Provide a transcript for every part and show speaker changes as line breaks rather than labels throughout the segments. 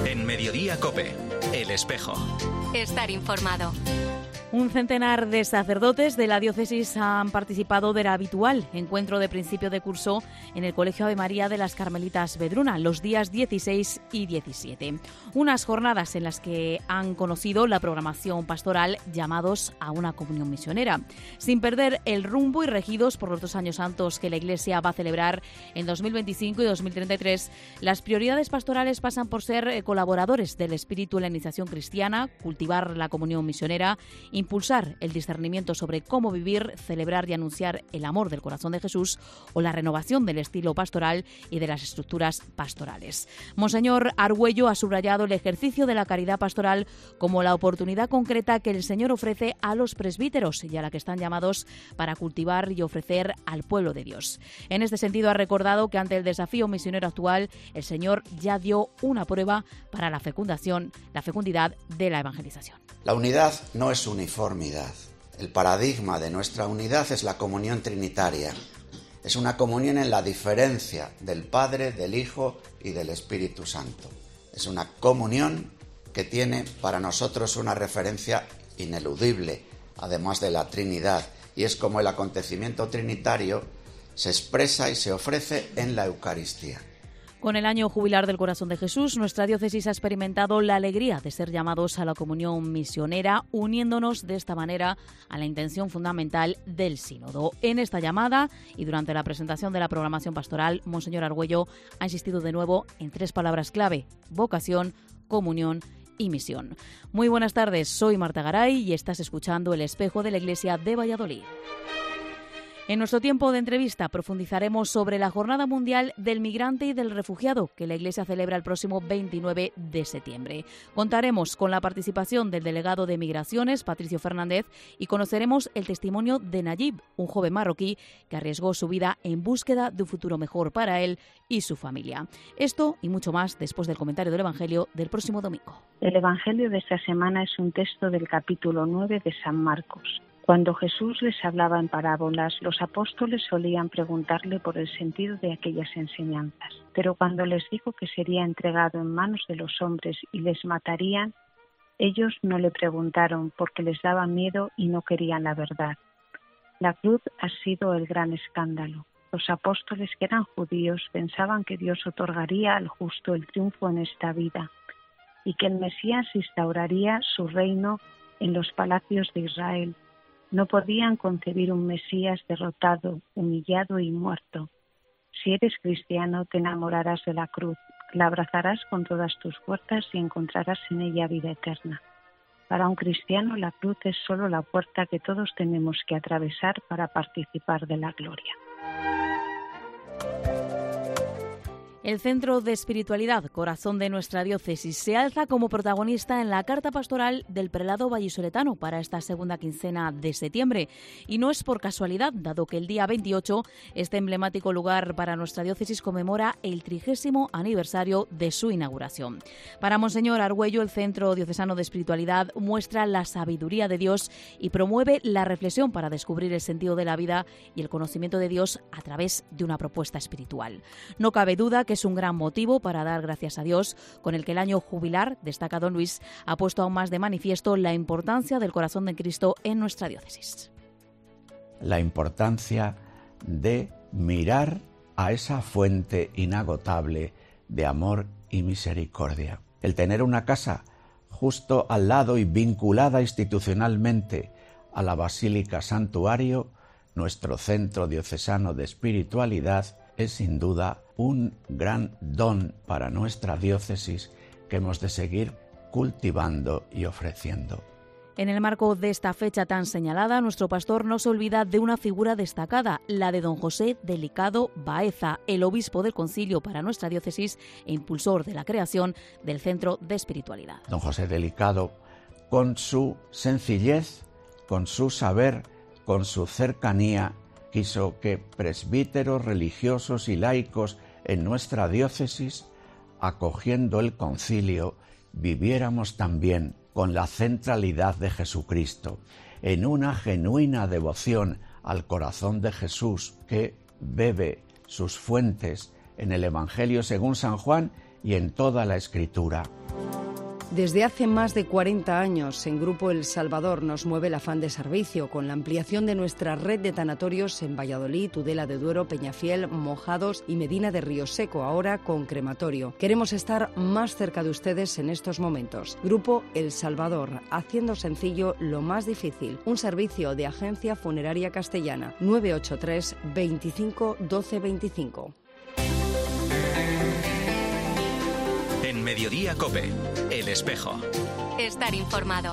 En Mediodía COPE, El Espejo.
Estar informado.
Un centenar de sacerdotes de la diócesis han participado del habitual encuentro de principio de curso en el Colegio Ave María de las Carmelitas Vedruna los días 16 y 17. Unas jornadas en las que han conocido la programación pastoral, llamados a una comunión misionera, sin perder el rumbo y regidos por los 2 años santos que la Iglesia va a celebrar en 2025 y 2033. Las prioridades pastorales pasan por ser colaboradores del espíritu en la iniciación cristiana, cultivar la comunión misionera, impulsar el discernimiento sobre cómo vivir, celebrar y anunciar el amor del corazón de Jesús o la renovación del estilo pastoral y de las estructuras pastorales. Monseñor Argüello ha subrayado el ejercicio de la caridad pastoral como la oportunidad concreta que el Señor ofrece a los presbíteros y a la que están llamados para cultivar y ofrecer al pueblo de Dios. En este sentido, ha recordado que ante el desafío misionero actual, el Señor ya dio una prueba para la fecundidad de la evangelización.
La unidad no es uniformidad. El paradigma de nuestra unidad es la comunión trinitaria. Es una comunión en la diferencia del Padre, del Hijo y del Espíritu Santo. Es una comunión que tiene para nosotros una referencia ineludible, además de la Trinidad, y es como el acontecimiento trinitario se expresa y se ofrece en la Eucaristía.
Con el año jubilar del Corazón de Jesús, nuestra diócesis ha experimentado la alegría de ser llamados a la comunión misionera, uniéndonos de esta manera a la intención fundamental del sínodo. En esta llamada y durante la presentación de la programación pastoral, Monseñor Argüello ha insistido de nuevo en 3 palabras clave: vocación, comunión y misión. Muy buenas tardes, soy Marta Garay y estás escuchando El Espejo de la Iglesia de Valladolid. En nuestro tiempo de entrevista profundizaremos sobre la Jornada Mundial del Migrante y del Refugiado, que la Iglesia celebra el próximo 29 de septiembre. Contaremos con la participación del delegado de Migraciones, Patricio Fernández, y conoceremos el testimonio de Nayib, un joven marroquí que arriesgó su vida en búsqueda de un futuro mejor para él y su familia. Esto y mucho más después del comentario del Evangelio del próximo domingo.
El Evangelio de esta semana es un texto del capítulo 9 de San Marcos. Cuando Jesús les hablaba en parábolas, los apóstoles solían preguntarle por el sentido de aquellas enseñanzas. Pero cuando les dijo que sería entregado en manos de los hombres y les matarían, ellos no le preguntaron porque les daba miedo y no querían la verdad. La cruz ha sido el gran escándalo. Los apóstoles, que eran judíos, pensaban que Dios otorgaría al justo el triunfo en esta vida y que el Mesías instauraría su reino en los palacios de Israel. No podían concebir un Mesías derrotado, humillado y muerto. Si eres cristiano, te enamorarás de la cruz, la abrazarás con todas tus fuerzas y encontrarás en ella vida eterna. Para un cristiano, la cruz es solo la puerta que todos tenemos que atravesar para participar de la gloria.
El Centro de Espiritualidad, corazón de nuestra diócesis, se alza como protagonista en la carta pastoral del prelado vallisoletano para esta segunda quincena de septiembre. Y no es por casualidad, dado que el día 28, este emblemático lugar para nuestra diócesis conmemora el 30º aniversario de su inauguración. Para Monseñor Argüello, el Centro Diocesano de Espiritualidad muestra la sabiduría de Dios y promueve la reflexión para descubrir el sentido de la vida y el conocimiento de Dios a través de una propuesta espiritual. No cabe duda que es un gran motivo para dar gracias a Dios, con el que el año jubilar, destaca don Luis, ha puesto aún más de manifiesto la importancia del corazón de Cristo en nuestra diócesis.
La importancia de mirar a esa fuente inagotable de amor y misericordia. El tener una casa justo al lado y vinculada institucionalmente a la Basílica Santuario, nuestro centro diocesano de espiritualidad, es sin duda un gran don para nuestra diócesis que hemos de seguir cultivando y ofreciendo.
En el marco de esta fecha tan señalada, nuestro pastor no se olvida de una figura destacada, la de don José Delicado Baeza, el obispo del concilio para nuestra diócesis e impulsor de la creación del Centro de Espiritualidad.
Don José Delicado, con su sencillez, con su saber, con su cercanía, quiso que presbíteros, religiosos y laicos en nuestra diócesis, acogiendo el concilio, viviéramos también con la centralidad de Jesucristo, en una genuina devoción al corazón de Jesús que bebe sus fuentes en el Evangelio según San Juan y en toda la Escritura.
Desde hace más de 40 años, en Grupo El Salvador nos mueve el afán de servicio, con la ampliación de nuestra red de tanatorios en Valladolid, Tudela de Duero, Peñafiel, Mojados y Medina de Río Seco, ahora con crematorio. Queremos estar más cerca de ustedes en estos momentos. Grupo El Salvador, haciendo sencillo lo más difícil. Un servicio de Agencia Funeraria Castellana. 983 25 12 25.
En Mediodía COPE, El Espejo.
Estar informado.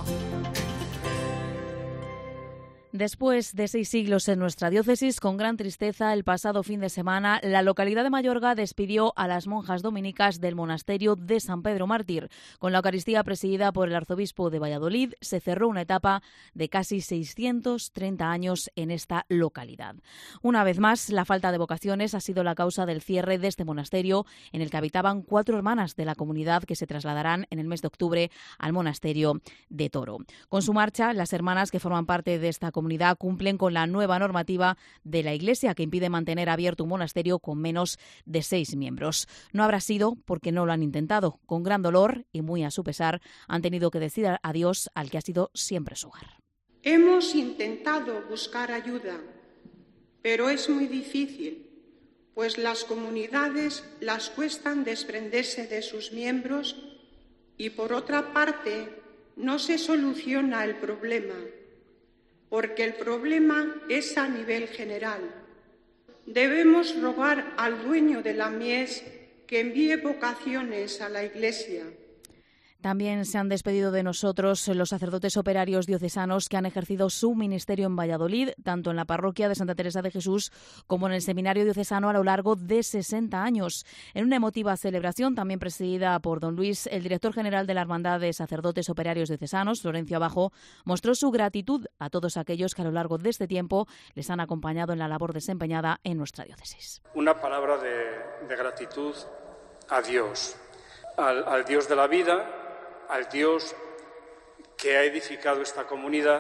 Después de 6 siglos en nuestra diócesis, con gran tristeza, el pasado fin de semana, la localidad de Mayorga despidió a las monjas dominicas del monasterio de San Pedro Mártir. Con la Eucaristía presidida por el arzobispo de Valladolid, se cerró una etapa de casi 630 años en esta localidad. Una vez más, la falta de vocaciones ha sido la causa del cierre de este monasterio, en el que habitaban 4 hermanas de la comunidad que se trasladarán en el mes de octubre al monasterio de Toro. Con su marcha, las hermanas que forman parte de esta comunidad cumplen con la nueva normativa de la Iglesia, que impide mantener abierto un monasterio con menos de 6 miembros. No habrá sido porque no lo han intentado. Con gran dolor y muy a su pesar, han tenido que decir adiós al que ha sido siempre su hogar.
Hemos intentado buscar ayuda, pero es muy difícil, pues las comunidades las cuestan desprenderse de sus miembros y, por otra parte, no se soluciona el problema, porque el problema es a nivel general. Debemos rogar al dueño de la mies que envíe vocaciones a la Iglesia.
También se han despedido de nosotros los sacerdotes operarios diocesanos que han ejercido su ministerio en Valladolid, tanto en la parroquia de Santa Teresa de Jesús como en el seminario diocesano a lo largo de 60 años. En una emotiva celebración, también presidida por don Luis, el director general de la Hermandad de Sacerdotes Operarios Diocesanos, Florencio Abajo, mostró su gratitud a todos aquellos que a lo largo de este tiempo les han acompañado en la labor desempeñada en nuestra diócesis.
Una palabra de gratitud a Dios, al Dios de la vida, al Dios que ha edificado esta comunidad,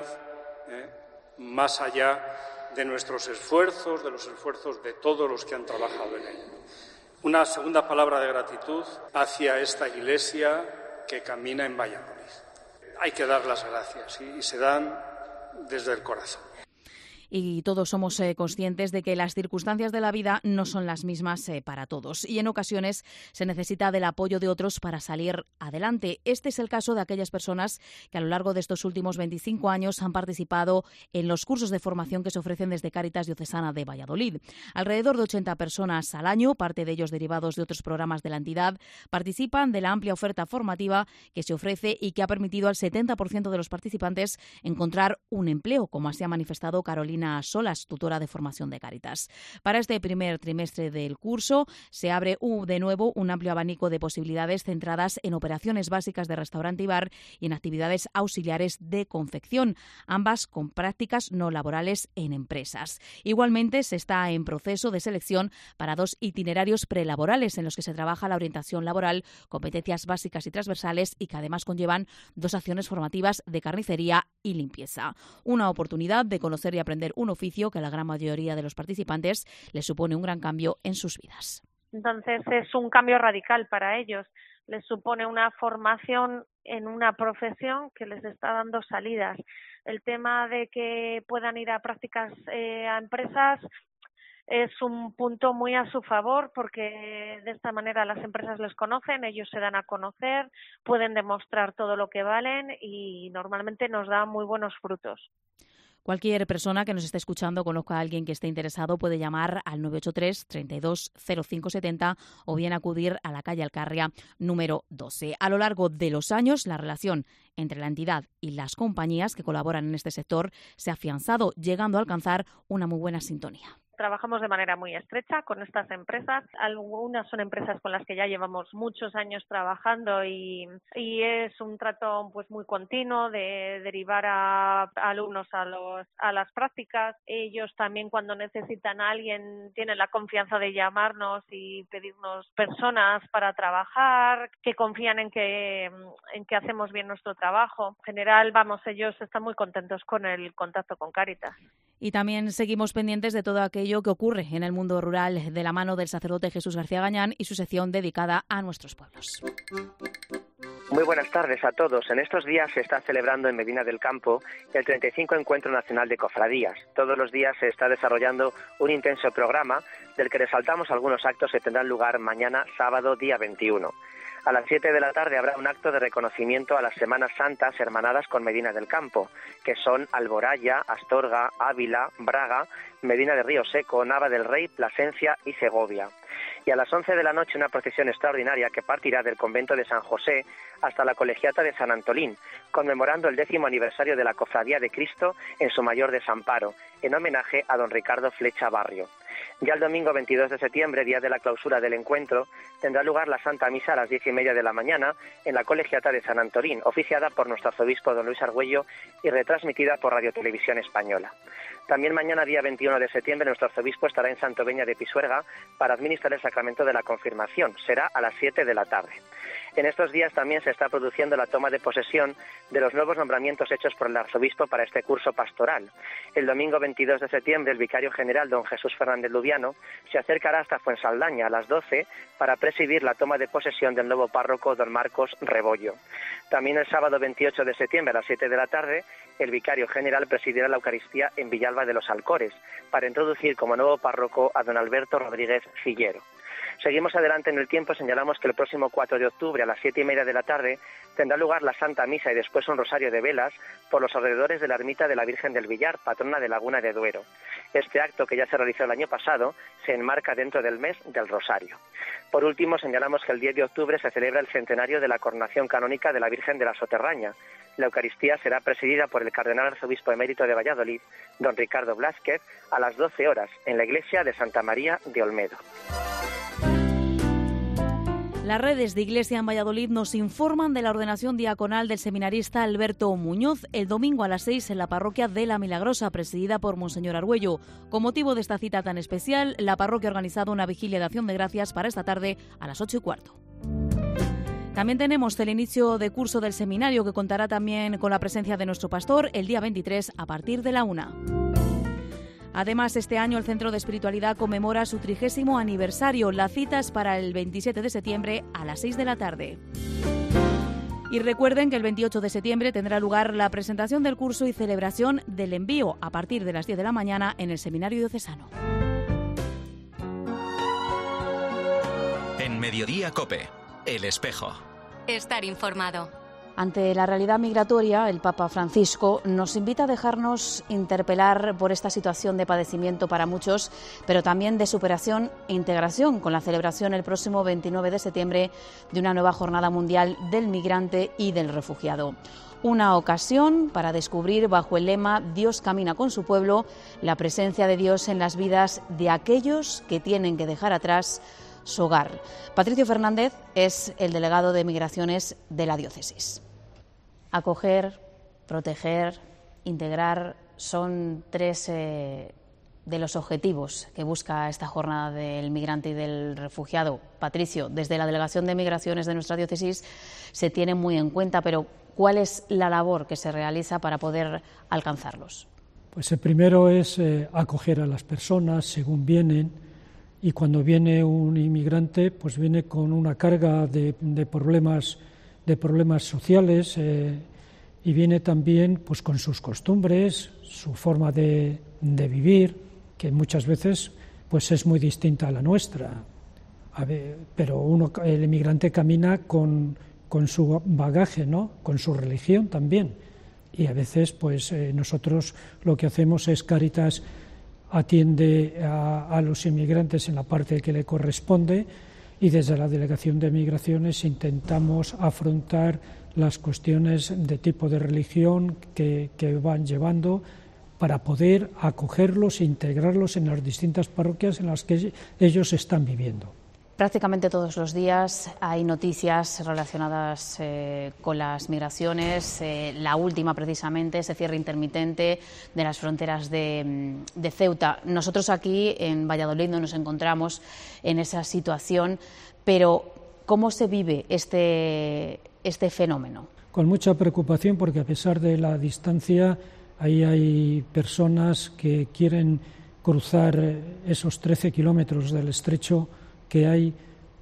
más allá de nuestros esfuerzos, de los esfuerzos de todos los que han trabajado en ella. Una segunda palabra de gratitud hacia esta Iglesia que camina en Valladolid. Hay que dar las gracias y se dan desde el corazón.
Y todos somos conscientes de que las circunstancias de la vida no son las mismas para todos y en ocasiones se necesita del apoyo de otros para salir adelante. Este es el caso de aquellas personas que a lo largo de estos últimos 25 años han participado en los cursos de formación que se ofrecen desde Cáritas Diocesana de Valladolid. Alrededor de 80 personas al año, parte de ellos derivados de otros programas de la entidad, participan de la amplia oferta formativa que se ofrece y que ha permitido al 70% de los participantes encontrar un empleo, como así ha manifestado Carolina Solas, tutora de formación de Cáritas. Para este primer trimestre del curso se abre de nuevo un amplio abanico de posibilidades centradas en operaciones básicas de restaurante y bar y en actividades auxiliares de confección, ambas con prácticas no laborales en empresas. Igualmente se está en proceso de selección para 2 itinerarios prelaborales en los que se trabaja la orientación laboral, competencias básicas y transversales y que además conllevan 2 acciones formativas de carnicería y limpieza. Una oportunidad de conocer y aprender un oficio que a la gran mayoría de los participantes les supone un gran cambio en sus vidas.
Entonces es un cambio radical para ellos. Les supone una formación en una profesión que les está dando salidas. El tema de que puedan ir a prácticas a empresas es un punto muy a su favor porque de esta manera las empresas les conocen, ellos se dan a conocer, pueden demostrar todo lo que valen y normalmente nos da muy buenos frutos.
Cualquier persona que nos esté escuchando, conozca a alguien que esté interesado, puede llamar al 983 32 0570 o bien acudir a la calle Alcarria número 12. A lo largo de los años, la relación entre la entidad y las compañías que colaboran en este sector se ha afianzado, llegando a alcanzar una muy buena sintonía.
Trabajamos de manera muy estrecha con estas empresas. Algunas son empresas con las que ya llevamos muchos años trabajando y es un trato pues muy continuo de derivar a alumnos a las prácticas. Ellos también cuando necesitan a alguien tienen la confianza de llamarnos y pedirnos personas para trabajar, que confían en que hacemos bien nuestro trabajo. En general, ellos están muy contentos con el contacto con Cáritas.
Y también seguimos pendientes de todo aquello que ocurre en el mundo rural de la mano del sacerdote Jesús García Gañán y su sección dedicada a nuestros pueblos.
Muy buenas tardes a todos. En estos días se está celebrando en Medina del Campo el 35 Encuentro Nacional de Cofradías. Todos los días se está desarrollando un intenso programa del que resaltamos algunos actos que tendrán lugar mañana, sábado, día 21. A las 7 de la tarde habrá un acto de reconocimiento a las Semanas Santas hermanadas con Medina del Campo, que son Alboraya, Astorga, Ávila, Braga, Medina de Río Seco, Nava del Rey, Plasencia y Segovia. Y a las 11 de la noche una procesión extraordinaria que partirá del convento de San José hasta la colegiata de San Antolín, conmemorando el 10º aniversario de la Cofradía de Cristo en su mayor desamparo, en homenaje a don Ricardo Flecha Barrio. Ya el domingo 22 de septiembre, día de la clausura del encuentro, tendrá lugar la Santa Misa a las 10:30 de la mañana en la colegiata de San Antolín, oficiada por nuestro arzobispo don Luis Argüello y retransmitida por Radio Televisión Española. También mañana, día 21 de septiembre, nuestro arzobispo estará en Santoveña de Pisuerga para administrar el sacramento de la confirmación. Será a las 7 de la tarde. En estos días también se está produciendo la toma de posesión de los nuevos nombramientos hechos por el arzobispo para este curso pastoral. El domingo 22 de septiembre, el vicario general, don Jesús Fernández Lubiano, se acercará hasta Fuensaldaña a las 12 para presidir la toma de posesión del nuevo párroco, don Marcos Rebollo. También el sábado 28 de septiembre, a las 7 de la tarde, el vicario general presidirá la Eucaristía en Villalba de los Alcores para introducir como nuevo párroco a don Alberto Rodríguez Cillero. Seguimos adelante en el tiempo. Señalamos que el próximo 4 de octubre a las 7:30 de la tarde tendrá lugar la Santa Misa y después un rosario de velas por los alrededores de la ermita de la Virgen del Villar, patrona de Laguna de Duero. Este acto, que ya se realizó el año pasado, se enmarca dentro del mes del Rosario. Por último, señalamos que el 10 de octubre se celebra el centenario de la coronación canónica de la Virgen de la Soterraña. La Eucaristía será presidida por el cardenal arzobispo emérito de Valladolid, don Ricardo Blázquez, a las 12 horas en la iglesia de Santa María de Olmedo.
Las redes de Iglesia en Valladolid nos informan de la ordenación diaconal del seminarista Alberto Muñoz el domingo a las 6 en la parroquia de La Milagrosa, presidida por Monseñor Argüello. Con motivo de esta cita tan especial, la parroquia ha organizado una vigilia de acción de gracias para esta tarde a las 8:15. También tenemos el inicio de curso del seminario, que contará también con la presencia de nuestro pastor el día 23 a partir de la 1. Además, este año el Centro de Espiritualidad conmemora su 30º aniversario. La cita es para el 27 de septiembre a las 6 de la tarde. Y recuerden que el 28 de septiembre tendrá lugar la presentación del curso y celebración del envío a partir de las 10 de la mañana en el Seminario Diocesano.
En Mediodía COPE, El Espejo.
Estar informado.
Ante la realidad migratoria, el Papa Francisco nos invita a dejarnos interpelar por esta situación de padecimiento para muchos, pero también de superación e integración, con la celebración el próximo 29 de septiembre de una nueva Jornada Mundial del Migrante y del Refugiado. Una ocasión para descubrir, bajo el lema Dios camina con su pueblo, la presencia de Dios en las vidas de aquellos que tienen que dejar atrás su hogar. Patricio Fernández es el delegado de Migraciones de la diócesis. Acoger, proteger, integrar son tres de los objetivos que busca esta jornada del migrante y del refugiado. Patricio, desde la Delegación de Migraciones de nuestra diócesis se tiene muy en cuenta, pero ¿cuál es la labor que se realiza para poder alcanzarlos?
Pues el primero es acoger a las personas según vienen, y cuando viene un inmigrante pues viene con una carga de problemas sociales y viene también pues con sus costumbres, su forma de vivir, que muchas veces pues es muy distinta a la nuestra. Pero el inmigrante camina con su bagaje, ¿no? Con su religión también. Y a veces pues nosotros lo que hacemos es Cáritas atiende a los inmigrantes en la parte que le corresponde, y desde la Delegación de Migraciones intentamos afrontar las cuestiones de tipo de religión que van llevando para poder acogerlos e integrarlos en las distintas parroquias en las que ellos están viviendo.
Prácticamente todos los días hay noticias relacionadas con las migraciones. La última, precisamente, ese cierre intermitente de las fronteras de Ceuta. Nosotros aquí en Valladolid no nos encontramos en esa situación, pero ¿cómo se vive este fenómeno?
Con mucha preocupación, porque a pesar de la distancia, ahí hay personas que quieren cruzar esos 13 kilómetros del estrecho que hay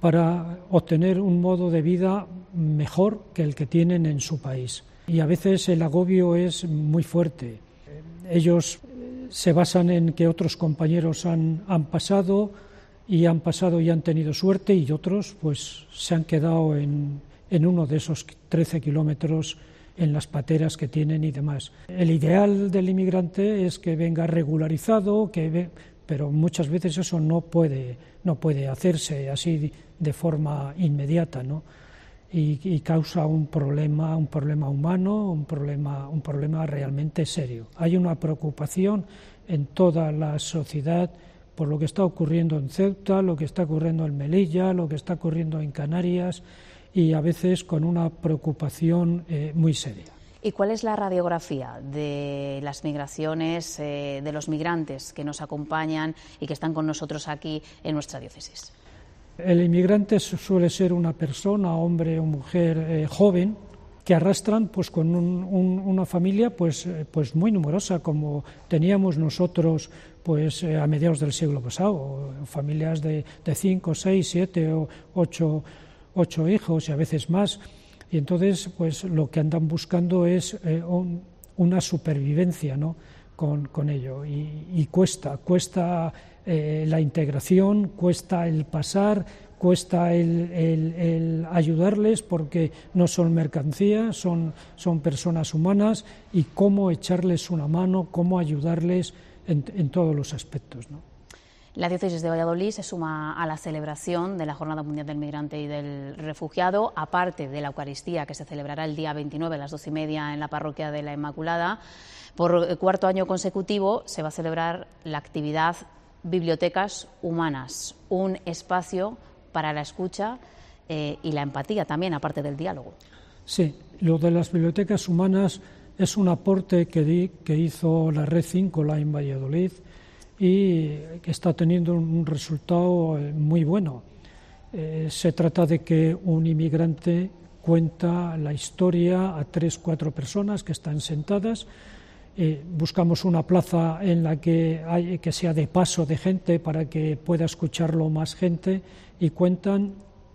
para obtener un modo de vida mejor que el que tienen en su país. Y a veces el agobio es muy fuerte. Ellos se basan en que otros compañeros han pasado y han tenido suerte, y otros pues se han quedado en uno de esos 13 kilómetros en las pateras que tienen y demás. El ideal del inmigrante es que venga regularizado, pero muchas veces eso no puede hacerse así de forma inmediata, ¿no? Y causa un problema humano, un problema realmente serio. Hay una preocupación en toda la sociedad por lo que está ocurriendo en Ceuta, lo que está ocurriendo en Melilla, lo que está ocurriendo en Canarias, y a veces con una preocupación muy seria.
¿Y cuál es la radiografía de las migraciones, de los migrantes que nos acompañan y que están con nosotros aquí en nuestra diócesis?
El inmigrante suele ser una persona, hombre o mujer joven, que arrastran pues con una familia pues muy numerosa, como teníamos nosotros pues a mediados del siglo pasado, familias de 5, 6, 7 o 8 hijos y a veces más. Y entonces pues lo que andan buscando es una supervivencia, ¿no?, con ello, y cuesta la integración, cuesta el pasar, cuesta el ayudarles, porque no son mercancías, son personas humanas, y cómo echarles una mano, cómo ayudarles en todos los aspectos, ¿no?
La diócesis de Valladolid se suma a la celebración de la Jornada Mundial del Migrante y del Refugiado, aparte de la Eucaristía, que se celebrará el día 29 a las 12:30 en la parroquia de la Inmaculada. Por cuarto año consecutivo se va a celebrar la actividad Bibliotecas Humanas, un espacio para la escucha y la empatía también, aparte del diálogo.
Sí, lo de las bibliotecas humanas es un aporte que hizo la Red Cíncola en Valladolid, y que está teniendo un resultado muy bueno. Se trata de que un inmigrante cuenta la historia a 3-4 personas que están sentadas. Buscamos una plaza en la que sea de paso de gente para que pueda escucharlo más gente, y cuente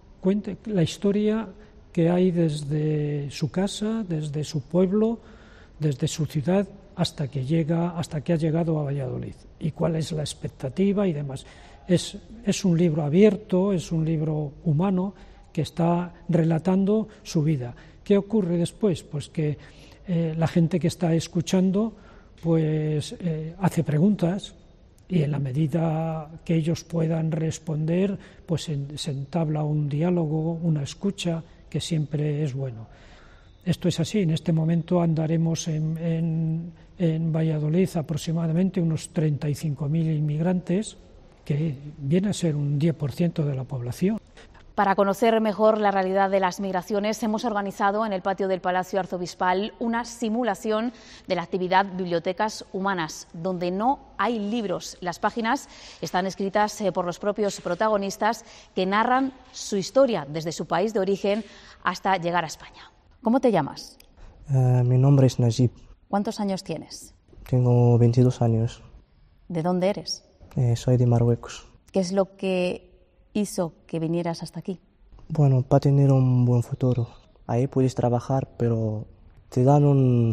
la historia que hay desde su casa, desde su pueblo, desde su ciudad, hasta que ha llegado a Valladolid, y cuál es la expectativa y demás. Es un libro abierto, es un libro humano que está relatando su vida. ¿Qué ocurre después? Pues que la gente que está escuchando pues hace preguntas, y en la medida que ellos puedan responder pues se entabla un diálogo, una escucha, que siempre es bueno. Esto es así. En este momento andaremos en Valladolid aproximadamente unos 35.000 inmigrantes, que viene a ser un 10% de la población.
Para conocer mejor la realidad de las migraciones, hemos organizado en el patio del Palacio Arzobispal una simulación de la actividad Bibliotecas Humanas, donde no hay libros. Las páginas están escritas por los propios protagonistas, que narran su historia desde su país de origen hasta llegar a España. ¿Cómo te llamas?
Mi nombre es Najib.
¿Cuántos años tienes?
Tengo 22 años.
¿De dónde eres?
Soy de Marruecos.
¿Qué es lo que hizo que vinieras hasta aquí?
Bueno, para tener un buen futuro. Ahí puedes trabajar, pero te dan un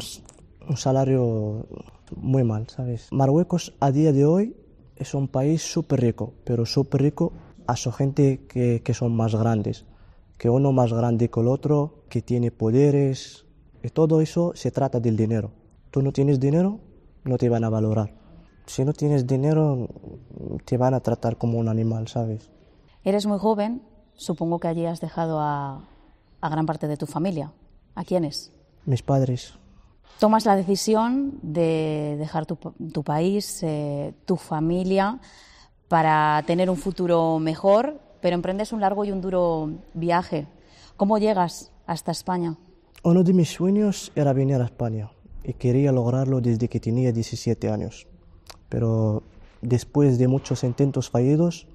salario muy mal, ¿sabes? Marruecos a día de hoy es un país súper rico, pero súper rico a su gente que son más grandes. Que uno más grande que el otro, que tiene poderes, y todo eso se trata del dinero. Tú no tienes dinero, no te van a valorar. Si no tienes dinero, te van a tratar como un animal, ¿sabes?
Eres muy joven, supongo que allí has dejado a gran parte de tu familia. ¿A quiénes?
Mis padres.
Tomas la decisión de dejar tu país, tu familia, para tener un futuro mejor, pero emprendes un largo y un duro viaje. ¿Cómo llegas hasta España?
Uno de mis sueños era venir a España, y quería lograrlo desde que tenía 17 años. Pero después de muchos intentos fallidos,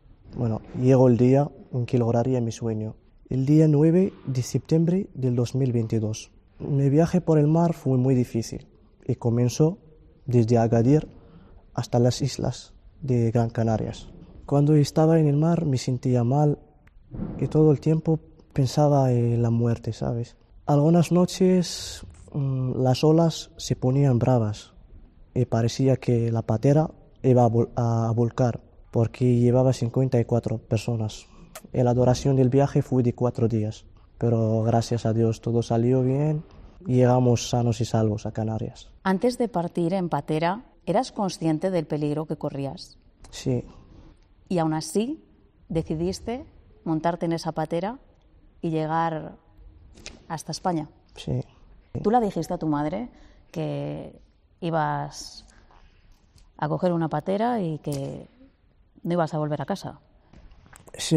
llegó el día en que lograría mi sueño. El día 9 de septiembre del 2022. Mi viaje por el mar fue muy difícil, y comenzó desde Agadir hasta las islas de Gran Canarias. Cuando estaba en el mar me sentía mal, y todo el tiempo pensaba en la muerte, ¿sabes? Algunas noches las olas se ponían bravas y parecía que la patera iba a volcar porque llevaba 54 personas. Y la duración del viaje fue de 4 días, pero gracias a Dios todo salió bien y llegamos sanos y salvos a Canarias.
Antes de partir en patera, ¿eras consciente del peligro que corrías?
Sí.
Y aún así, decidiste montarte en esa patera y llegar hasta España.
Sí.
¿Tú le dijiste a tu madre que ibas a coger una patera y que no ibas a volver a casa?
Sí,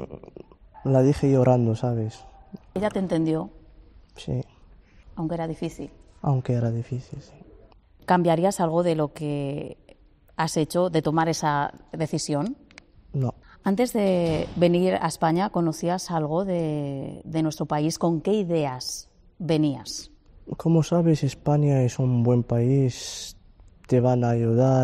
la dije llorando, ¿sabes?
¿Ella te entendió?
Sí.
Aunque era difícil.
Aunque era difícil, sí.
¿Cambiarías algo de lo que has hecho, de tomar esa decisión?
No.
Antes de venir a España, ¿conocías algo de nuestro país? ¿Con qué ideas venías?
Como sabes, España es un buen país. Te van a ayudar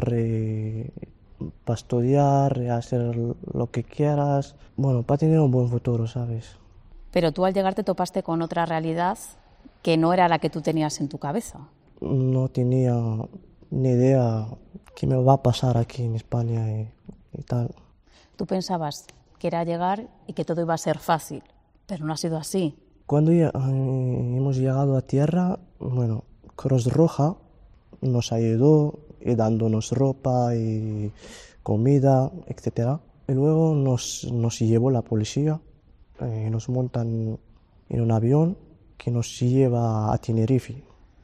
para estudiar, a hacer lo que quieras. Bueno, para tener un buen futuro, ¿sabes?
Pero tú al llegar te topaste con otra realidad que no era la que tú tenías en tu cabeza.
No tenía ni idea qué me va a pasar aquí en España y tal.
Tú pensabas que era llegar y que todo iba a ser fácil, pero no ha sido así.
Cuando hemos llegado a tierra, bueno, Cruz Roja nos ayudó dándonos ropa y comida, etc. Y luego nos llevó la policía y nos montan en un avión que nos lleva a Tenerife.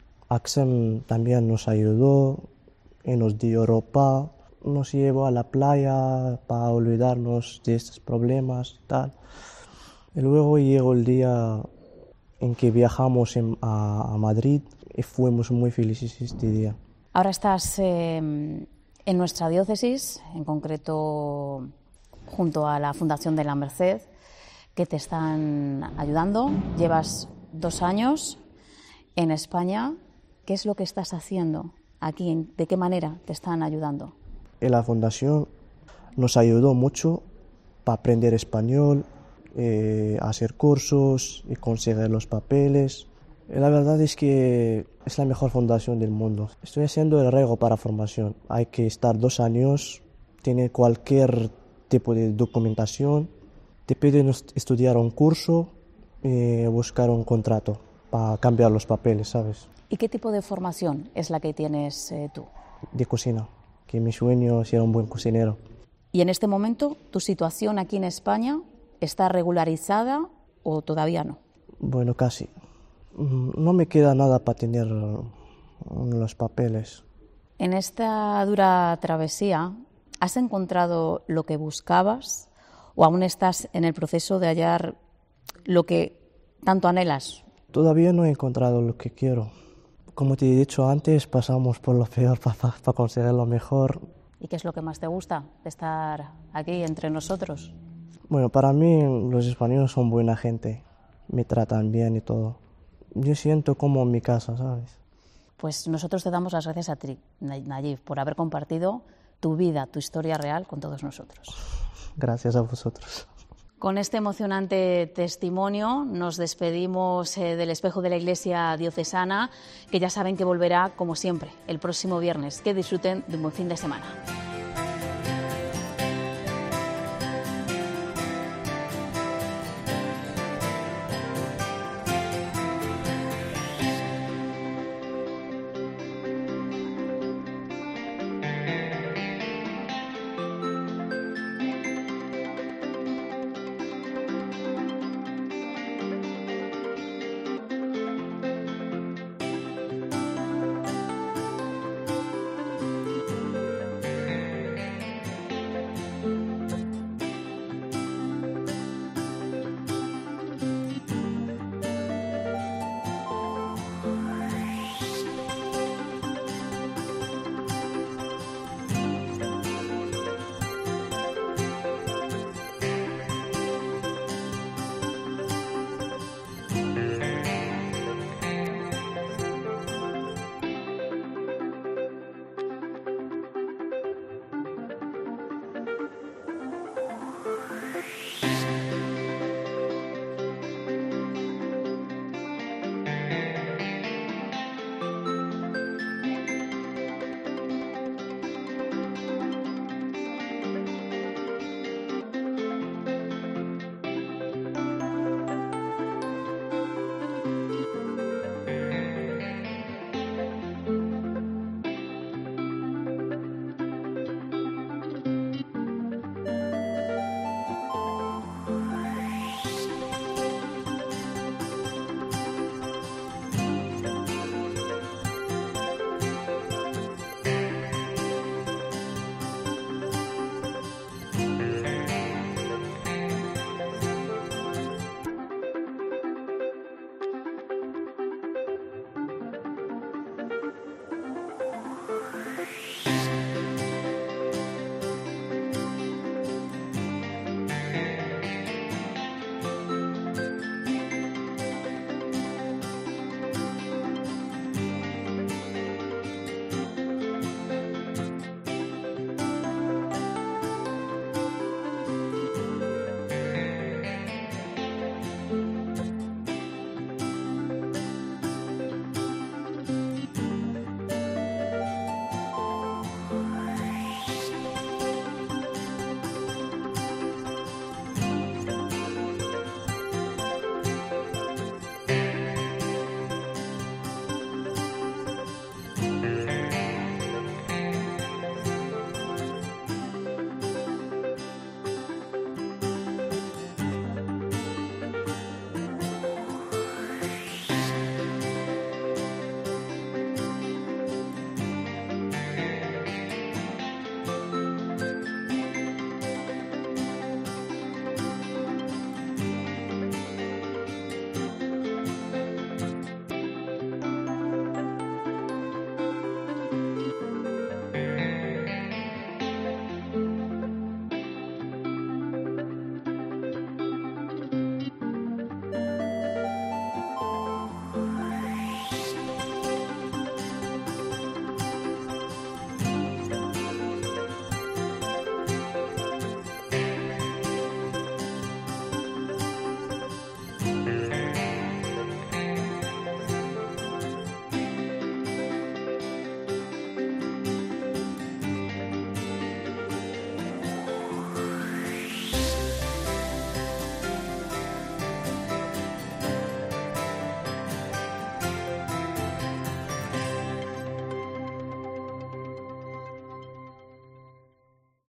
Axem también nos ayudó y nos dio ropa, nos llevó a la playa para olvidarnos de estos problemas y tal. Y luego llegó el día en que viajamos a Madrid y fuimos muy felices este día.
Ahora estás en nuestra diócesis, en concreto junto a la Fundación de la Merced, que te están ayudando. Llevas 2 años en España. ¿Qué es lo que estás haciendo aquí? ¿De qué manera te están ayudando?
Y la Fundación nos ayudó mucho para aprender español, hacer cursos y conseguir los papeles. Y la verdad es que es la mejor fundación del mundo. Estoy haciendo el rego para formación. Hay que estar 2 años, tener cualquier tipo de documentación. Te piden estudiar un curso y buscar un contrato para cambiar los papeles, ¿sabes?
¿Y qué tipo de formación es la que tienes tú?
De cocina, que mi sueño es ser un buen cocinero.
¿Y en este momento tu situación aquí en España está regularizada o todavía no?
Bueno, casi. No me queda nada para tener los papeles.
En esta dura travesía, ¿has encontrado lo que buscabas o aún estás en el proceso de hallar lo que tanto anhelas?
Todavía no he encontrado lo que quiero. Como te he dicho antes, pasamos por lo peor para conseguir lo mejor.
¿Y qué es lo que más te gusta de estar aquí entre nosotros?
Bueno, para mí los españoles son buena gente, me tratan bien y todo. Yo siento como en mi casa, ¿sabes?
Pues nosotros te damos las gracias a ti, Nayib, por haber compartido tu vida, tu historia real con todos nosotros.
Gracias a vosotros.
Con este emocionante testimonio nos despedimos del Espejo de la Iglesia Diocesana, que ya saben que volverá, como siempre, el próximo viernes. Que disfruten de un buen fin de semana.